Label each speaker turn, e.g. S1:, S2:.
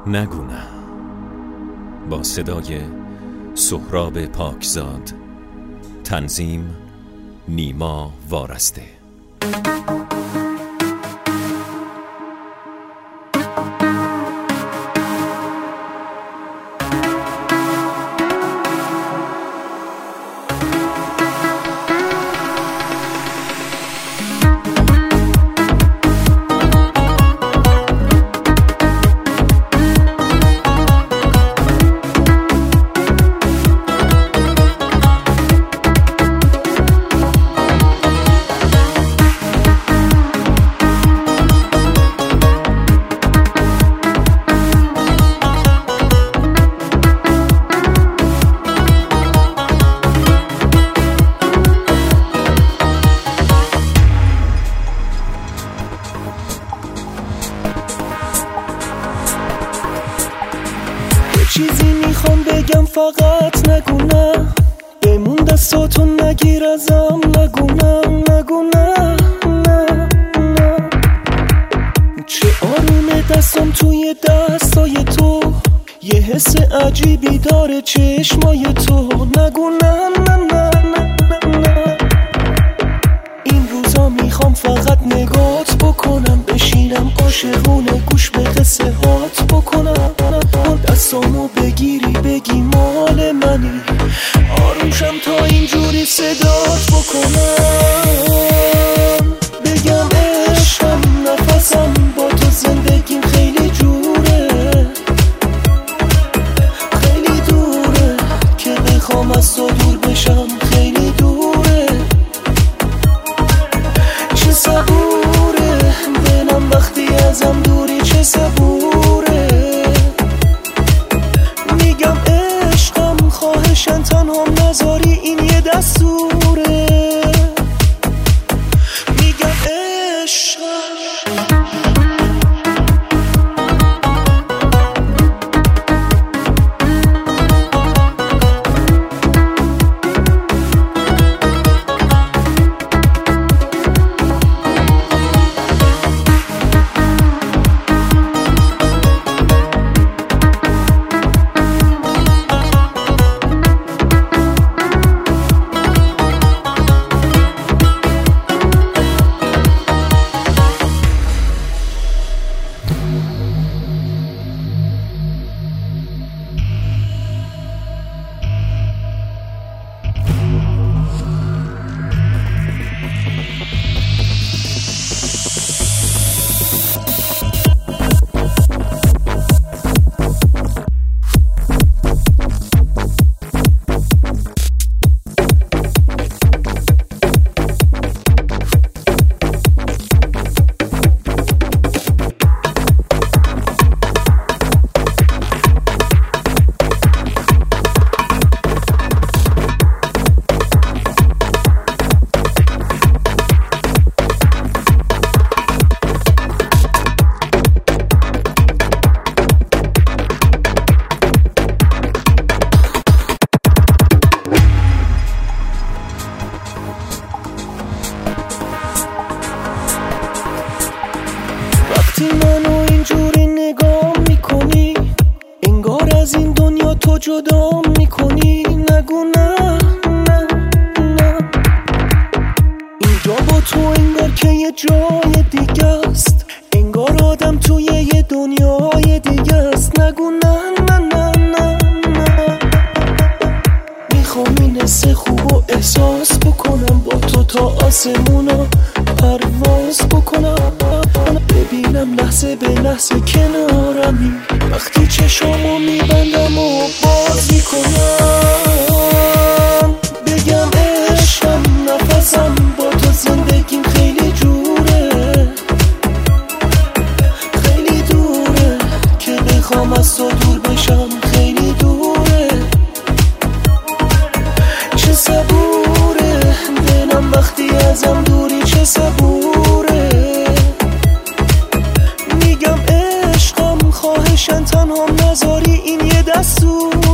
S1: نگو نه، با صدای سهراب پاکزاد، تنظیم نیما وارسته.
S2: چیزی میخوام بگم فقط نگو نه، بمون دستاتون نگیر ازم، نگو نه نگو نه نه نه. چه آرومه دستم توی دستای تو، یه حس عجیبی داره چشمای تو، نگو نه نه نه نه نه. این روزا میخوام فقط نگات بکنم، بشینم عاشقونه گوش به قصه هات بکنم، دستامو بگیری بگی مال منی، آرومشم تا اینجوری صدات بکنم، بگم عشقم نفسم با تو زندگیم خیلی جوره، خیلی دوره که بخوام از تو دور بشم، خیلی دوره، چه صبوره دلم وقتی ازم دوری، چه صبوره، میگم عشقم خواهشن تنها نذاری، این یه دستوره، میگم عشقم. وقتی منو اینجوری نگاه میکنی، انگار از این دنیا تو جدا میکنی، نگو نه نه نه. اینجا با تو انگار که یه جای دیگه است، انگار آدم توی یه دنیای دیگه است، نگو نه نه نه نه نه. میخوام این حس خوب و احساس بکنم، با تو تا آسمونا پرواز بکنم، ببینم لحظه به لحظه کنارمی، وقتی چشامو میبندم و باز میکنم، بگم عشقم نفسم با تو زندگیم خیلی جوره، خیلی دوره که بخوام از تو دور بشم، خیلی دوره، چه صبوره دلم وقتی ازم دوری، چه صبوره، میگم عشقم خواهشن تنها نذاری، این یه دستور